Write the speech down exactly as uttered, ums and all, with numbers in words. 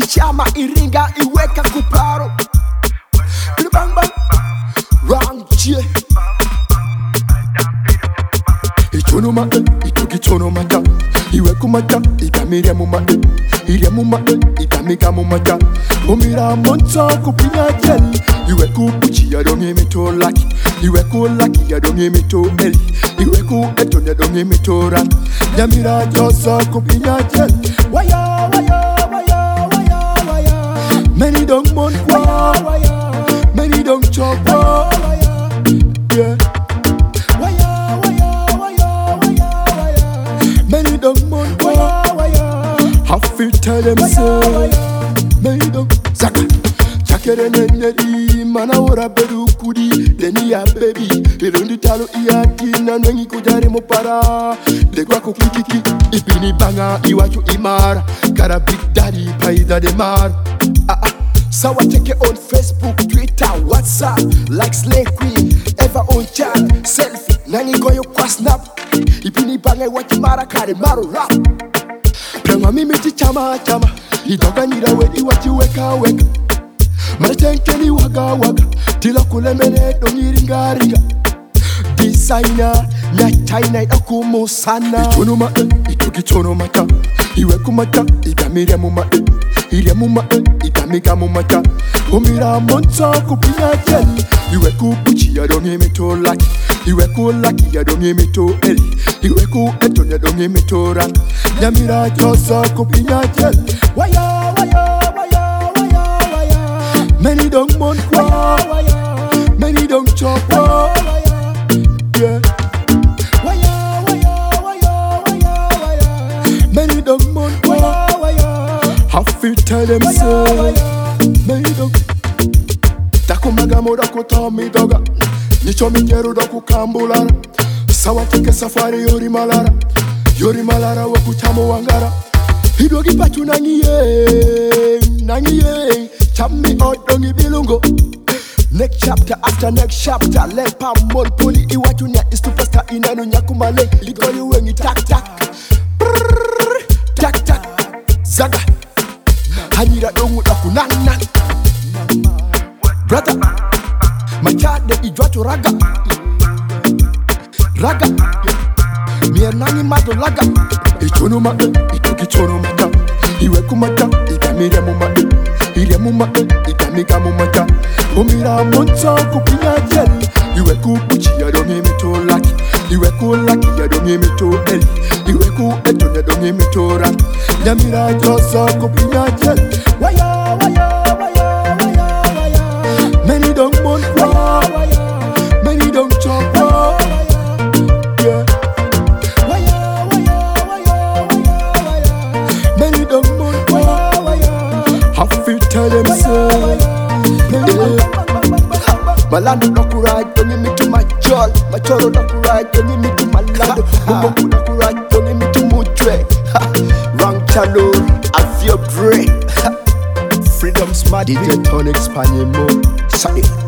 chama iringa iweka kuparo bang bang wrong chie ichono ma itoki chono mata iwe kumata ikamira mumata iria mumata ikamika mumata omira monta kupinya gel iwe kupuchi ya donge mito laki iwe ku laki ya donge mito eli iwe ku etone donge mito ran yamira josa kupinya gel waya waya waya waya waya many don't mon kwa waya many don't chop waya yeah waya waya waya waya many don't mon kwa waya have to tell them so many don't zaka chakere nenedi mana ora bedu kudi deni ya baby irundi talo iyati na nwengi kujari mopara legwa kukikiki ipini banga iwachu imara kara big daddy paida de mar ah ah sawa check it on Facebook, Twitter, WhatsApp, like Slay Queen, ever on chat, selfie, nani goyo kwa snap, ipini banga iwachu mara kare maru rap. Prema mimi ti chama chama, itoka nira wedi wachi weka weka. Maretenkeni waga waga, tila kulemene dongi ringa ringa. Designer, na China itakumu sana. Ichono ma e, itoki chono mata. Iwe kumata, ikamira muma e. Iria muma e, ikamika mumata. Omira monta kupinya gel. Iwe kupuchi ya dongi mito laki. Iwe ku laki ya dongi mito eli. Iwe ku etone dongi mito ran. Yamira josa kupinya gel. Waya waya waya waya waya. Many don't mon kwa waya. Many don't chop waya. Yeah. Waya waya waya waya waya. Many don't mon kwa waya. Have to tell them so. Many don't. Takumaga moda kutomi doga. Nicho minyeru doku kambulara. Sawa teke safari yori malara. Yori malara waku chamo wangara. Hidogi pachu nangiye. Nangiye. Chami odongi bilungo. Next chapter after next chapter. Lepa mon poli iwatu nya istupasta inanu nyakumale. Liko yu wengi tak tak. Brrrr, tak tak. Zaga. Hanyira dongu daku nan nan. Brother. Machade idwatu raga. Raga. Mie nani mado laga. Ichono ma e, itoki chono mata. Iwe kumata, ikamira muma e. Iria muma e, ikamika mumata. Omira monta kupinya gel. Iwe kupuchi ya donge mito laki. Iwe ku laki ya donge mito eli. Iwe ku etone donge mito ran. Yamira josa kupinya gel. Waya waya waya waya waya. Many don't mon kwa waya. Many don't chop waya. Yeah. Waya waya waya waya waya. Many don't mon kwa waya. Have to tell them so. Malando dokurai, don't you me to my jol. My choro dokurai, don't you me to my lando. Mumbo dokurai, don't you me to mudre. Wrong chalo, I feel brave. Freedom smart, D J Tonic Spaniel mo. Say